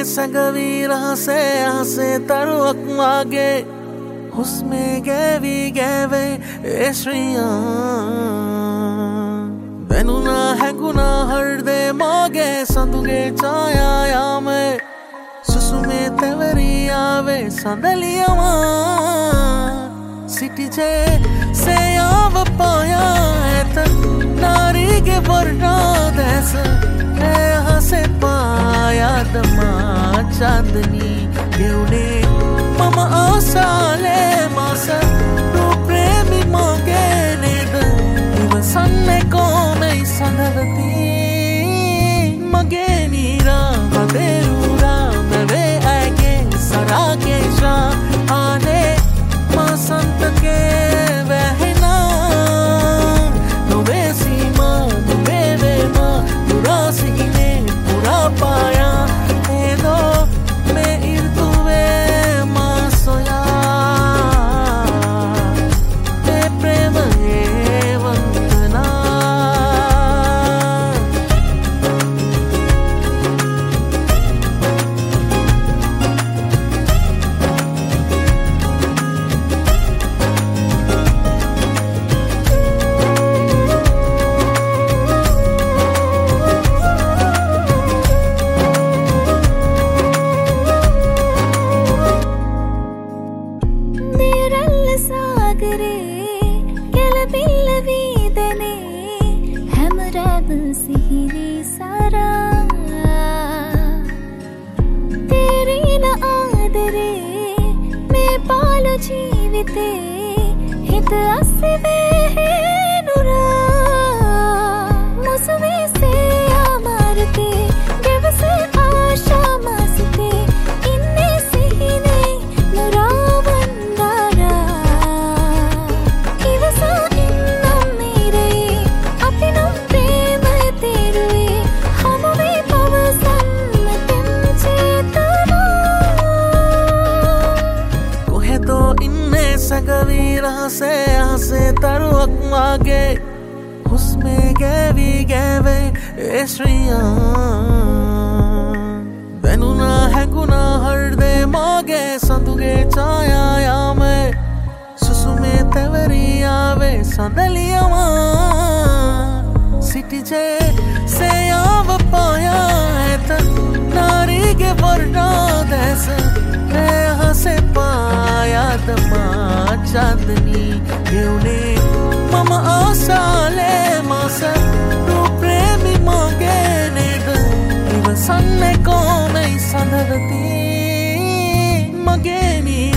සැඟවී රහසේ අහසේ තරුවක් වාගේ හුස්මේ ගෑවී ගෑවේ ඒ ශ්‍රියා දැනුණා හැඟුණා හෘදේ මාගේ සඳුගේ ඡායායාමේ සුසුමේ තැවරී ආවේ සඳලියමා සිටිජේ සේයාව පායා ඇත නාරීගේ වර්ණා දැස ඒ හසේ පායාදමා චාන්දනී ගෙවුනේ මම ආසාලේ මාස ප්‍රේමි මගේ නේද ඉවසන්නේ කොමයි සඳවති මගේ නීරා වදේරුරා මවේ ඇගේ සරාගේ ශා ආනේ මාසන්තකේ වැහෙනා නොවේ සීමා නොවේ වේමා දුරාසිගිනේ පුරා පායා ඒදෝ මේ ඉර්තුවේ මා සොයා ඒ ප්‍රේමයේ වන්දනා සිහිරි සරා තේරෙන ආදරේ මේ පාළු ජීවිතේ හිත අස්සේ නුරා මුසුවේ සේ අමාරතේ දෙවසේ ආශා මාසිතේ ඉන්නේ සිහිනේ නුරා වන්දනා ඉවසා ඉන්නම් මේරේ අපි නම් සැඟවී රහසේ අහසේ තරුවක් වාගේ හුස්මේ ගෑවී ගෑවේ ඒ ශ්‍රියා දැනුණා හැඟුණා හෘදේ මාගේ සඳුගේ ඡායායාමේ සුසුමේ තැවරී ආවේ සඳලියමා සිටිජේ සේයාව පායා ඇත නාරීගේ වර්ණා දැස ඒ හසේ පායාදමා චාන්දනී ගෙවුනේ මම ආසාලේ මාස ප්‍රේමි මගේ නේද ඉවසන්නේ කොමයි සඳවති මගේ නී